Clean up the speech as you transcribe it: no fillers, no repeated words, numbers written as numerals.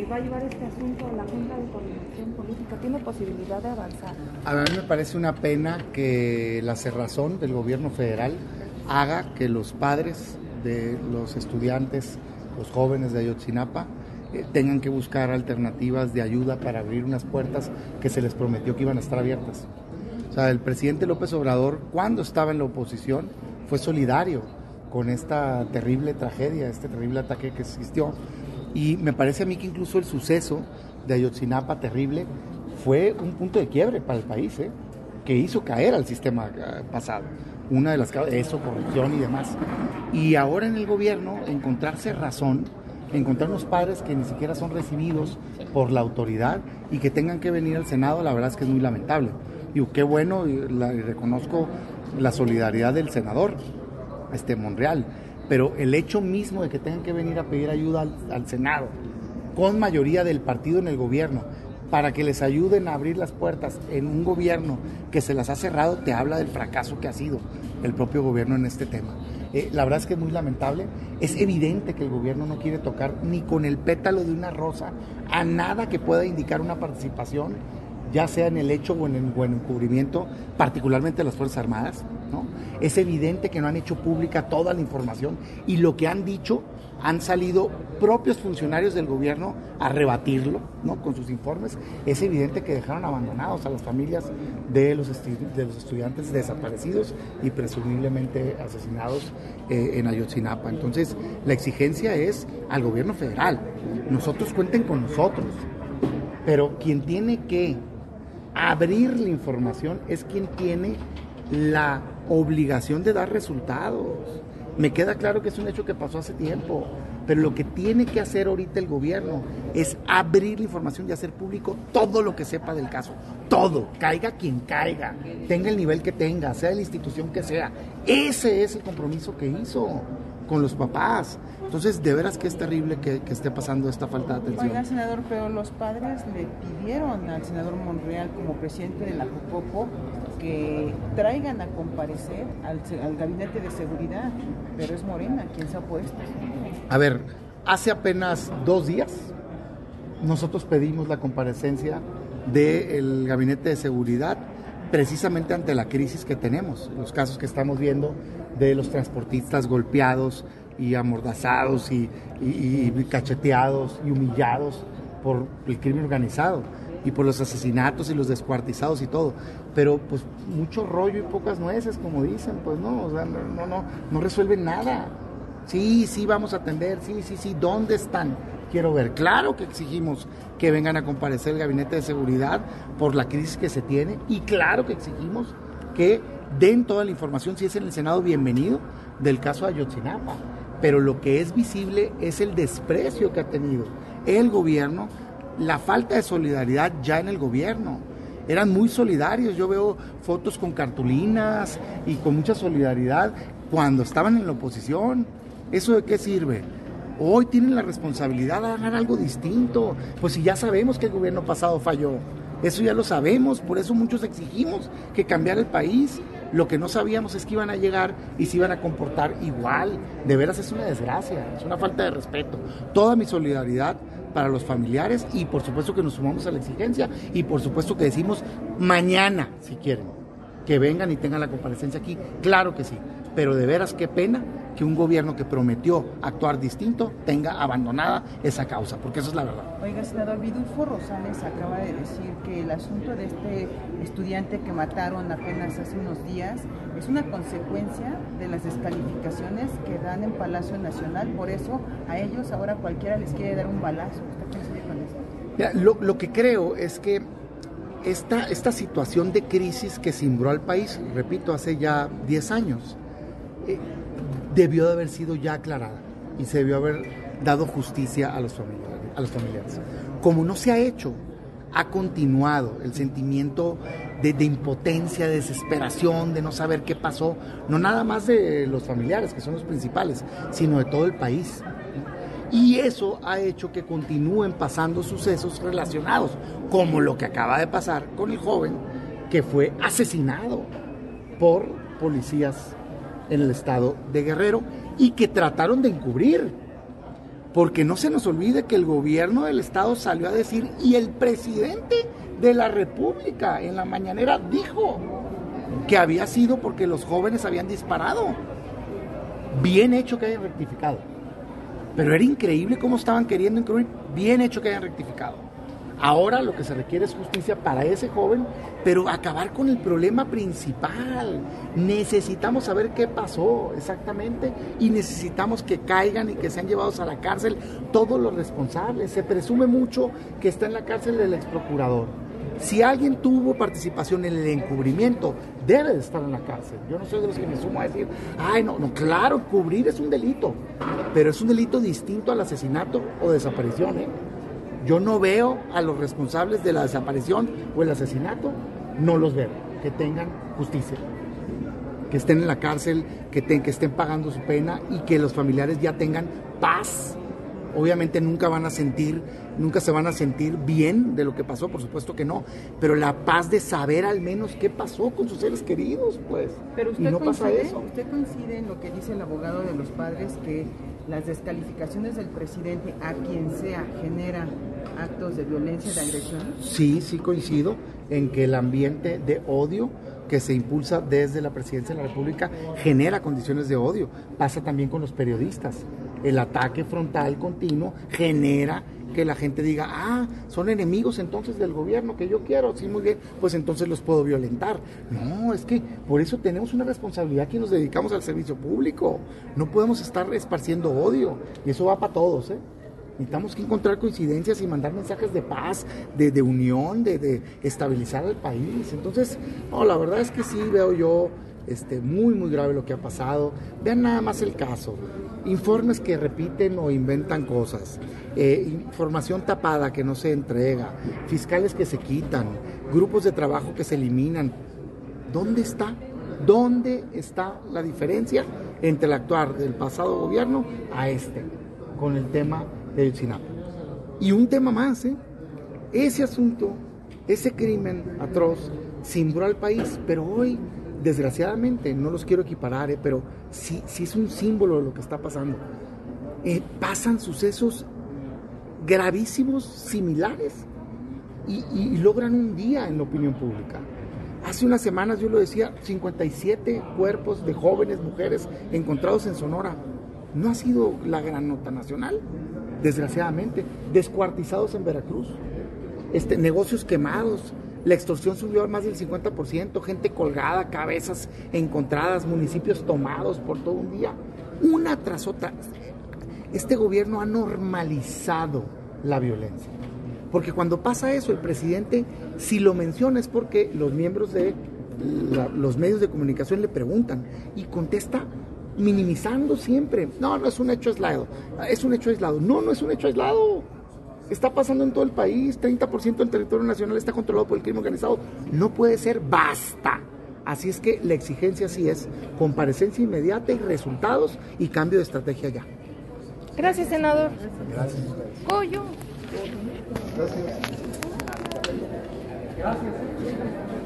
va a llevar este asunto a la Junta de Coordinación Política? ¿Tiene posibilidad de avanzar? A mí me parece una pena que la cerrazón del gobierno federal haga que los padres de los estudiantes, los jóvenes de Ayotzinapa, tengan que buscar alternativas de ayuda para abrir unas puertas que se les prometió que iban a estar abiertas. O sea, el presidente López Obrador, cuando estaba en la oposición, fue solidario con esta terrible tragedia, este terrible ataque que existió. Y me parece a mí que incluso el suceso de Ayotzinapa terrible fue un punto de quiebre para el país, que hizo caer al sistema pasado. Una de las causas, eso, corrupción y demás. Y ahora en el gobierno, encontrarse razón, encontrar unos padres que ni siquiera son recibidos por la autoridad y que tengan que venir al Senado, la verdad es que es muy lamentable. Digo, qué bueno, y reconozco la solidaridad del senador, Monreal, pero el hecho mismo de que tengan que venir a pedir ayuda al Senado, con mayoría del partido en el gobierno, para que les ayuden a abrir las puertas en un gobierno que se las ha cerrado, te habla del fracaso que ha sido el propio gobierno en este tema. La verdad es que es muy lamentable. Es evidente que el gobierno no quiere tocar ni con el pétalo de una rosa a nada que pueda indicar una participación, ya sea en el hecho o en el encubrimiento, particularmente de las Fuerzas Armadas, ¿no? Es evidente que no han hecho pública toda la información y lo que han dicho, han salido propios funcionarios del gobierno a rebatirlo, ¿no? Con sus informes. Es evidente que dejaron abandonados a las familias de los estudiantes desaparecidos y presumiblemente asesinados en Ayotzinapa. Entonces, la exigencia es al gobierno federal. Nosotros cuenten con nosotros, pero quien tiene que abrir la información es quien tiene la obligación de dar resultados. Me queda claro que es un hecho que pasó hace tiempo, pero lo que tiene que hacer ahorita el gobierno es abrir la información y hacer público todo lo que sepa del caso. Todo, caiga quien caiga, tenga el nivel que tenga, sea de la institución que sea. Ese es el compromiso que hizo con los papás. Entonces, de veras que es terrible que esté pasando esta falta de atención. Oiga, senador, pero los padres le pidieron al senador Monreal, como presidente de la Jucopo, que traigan a comparecer al gabinete de seguridad, pero es Morena quien se ha opuesto. A ver, hace apenas 2 días nosotros pedimos la comparecencia del gabinete de seguridad precisamente ante la crisis que tenemos, los casos que estamos viendo de los transportistas golpeados y amordazados y cacheteados y humillados por el crimen organizado y por los asesinatos y los descuartizados y todo, pero pues mucho rollo y pocas nueces, como dicen, pues no, o sea, no resuelven nada. Sí, vamos a atender, sí, ¿dónde están? Quiero ver. Claro que exigimos que vengan a comparecer el gabinete de seguridad por la crisis que se tiene, y claro que exigimos que den toda la información, si es en el Senado, bienvenido, del caso de Ayotzinapa. Pero lo que es visible es el desprecio que ha tenido el gobierno, la falta de solidaridad ya en el gobierno. Eran muy solidarios, yo veo fotos con cartulinas y con mucha solidaridad cuando estaban en la oposición. ¿Eso de qué sirve? Hoy tienen la responsabilidad de hacer algo distinto. Pues si ya sabemos que el gobierno pasado falló, eso ya lo sabemos, por eso muchos exigimos que cambiara el país. Lo que no sabíamos es que iban a llegar y se iban a comportar igual. De veras es una desgracia, es una falta de respeto. Toda mi solidaridad para los familiares y por supuesto que nos sumamos a la exigencia y por supuesto que decimos mañana, si quieren, que vengan y tengan la comparecencia aquí. Claro que sí, pero de veras qué pena que un gobierno que prometió actuar distinto tenga abandonada esa causa, porque eso es la verdad. Oiga, senador, Vidulfo Rosales acaba de decir que el asunto de este estudiante que mataron apenas hace unos días es una consecuencia de las descalificaciones que dan en Palacio Nacional, por eso a ellos ahora cualquiera les quiere dar un balazo. ¿Usted qué sigue con eso? Mira, lo que creo es que esta situación de crisis que cimbró al país, repito, hace ya 10 años, debió de haber sido ya aclarada y se debió haber dado justicia a los familiares. Como no se ha hecho, ha continuado el sentimiento de impotencia, de desesperación, de no saber qué pasó, no nada más de los familiares, que son los principales, sino de todo el país. Y eso ha hecho que continúen pasando sucesos relacionados, como lo que acaba de pasar con el joven que fue asesinado por policías en el estado de Guerrero y que trataron de encubrir, porque no se nos olvide que el gobierno del estado salió a decir, y el presidente de la República en la mañanera dijo que había sido porque los jóvenes habían disparado. Bien hecho que hayan rectificado, pero era increíble cómo estaban queriendo incluir. Bien hecho que hayan rectificado. Ahora lo que se requiere es justicia para ese joven, pero acabar con el problema principal. Necesitamos saber qué pasó exactamente y necesitamos que caigan y que sean llevados a la cárcel todos los responsables. Se presume mucho que está en la cárcel el exprocurador. Si alguien tuvo participación en el encubrimiento, debe de estar en la cárcel. Yo no soy de los que me sumo a decir, ay, no, claro, cubrir es un delito, pero es un delito distinto al asesinato o desaparición, ¿eh? Yo no veo a los responsables de la desaparición o el asesinato, no los veo, que tengan justicia, que estén en la cárcel, que estén pagando su pena y que los familiares ya tengan paz. Obviamente nunca se van a sentir bien de lo que pasó, por supuesto que no, pero la paz de saber al menos qué pasó con sus seres queridos, pues. Pero usted y no pasa eso. ¿Usted coincide en lo que dice el abogado de los padres, que las descalificaciones del presidente a quien sea generan actos de violencia, de agresión? Sí coincido en que el ambiente de odio que se impulsa desde la presidencia de la República genera condiciones de odio. Pasa también con los periodistas. El ataque frontal continuo genera que la gente diga, son enemigos entonces del gobierno que yo quiero, sí, muy bien, pues entonces los puedo violentar. No, es que por eso tenemos una responsabilidad que nos dedicamos al servicio público. No podemos estar esparciendo odio, y eso va para todos, ¿eh? Necesitamos que encontrar coincidencias y mandar mensajes de paz, de unión, de estabilizar al país. Entonces, no, la verdad es que sí veo yo muy, muy grave lo que ha pasado. Vean nada más el caso. Informes que repiten o inventan cosas. Información tapada que no se entrega. Fiscales que se quitan. Grupos de trabajo que se eliminan. ¿Dónde está? ¿Dónde está la diferencia entre el actuar del pasado gobierno a con el tema de Ayotzinapa? Y un tema más, ese asunto, ese crimen atroz, cimbró al país, pero hoy, desgraciadamente, no los quiero equiparar, pero sí es un símbolo de lo que está pasando. Pasan sucesos gravísimos, similares, y logran un día en la opinión pública. Hace unas semanas, yo lo decía, 57 cuerpos de jóvenes, mujeres, encontrados en Sonora. No ha sido la gran nota nacional, desgraciadamente. Descuartizados en Veracruz, negocios quemados, la extorsión subió a más del 50%, gente colgada, cabezas encontradas, municipios tomados por todo un día, una tras otra. Este gobierno ha normalizado la violencia, porque cuando pasa eso, el presidente, si lo menciona, es porque los miembros de los medios de comunicación le preguntan y contesta minimizando siempre. No es un hecho aislado. Es un hecho aislado. No es un hecho aislado. Está pasando en todo el país. 30% del territorio nacional está controlado por el crimen organizado. No puede ser. Basta. Así es que la exigencia sí es comparecencia inmediata y resultados y cambio de estrategia ya. Gracias, senador. Gracias. Goyo. Gracias. Gracias.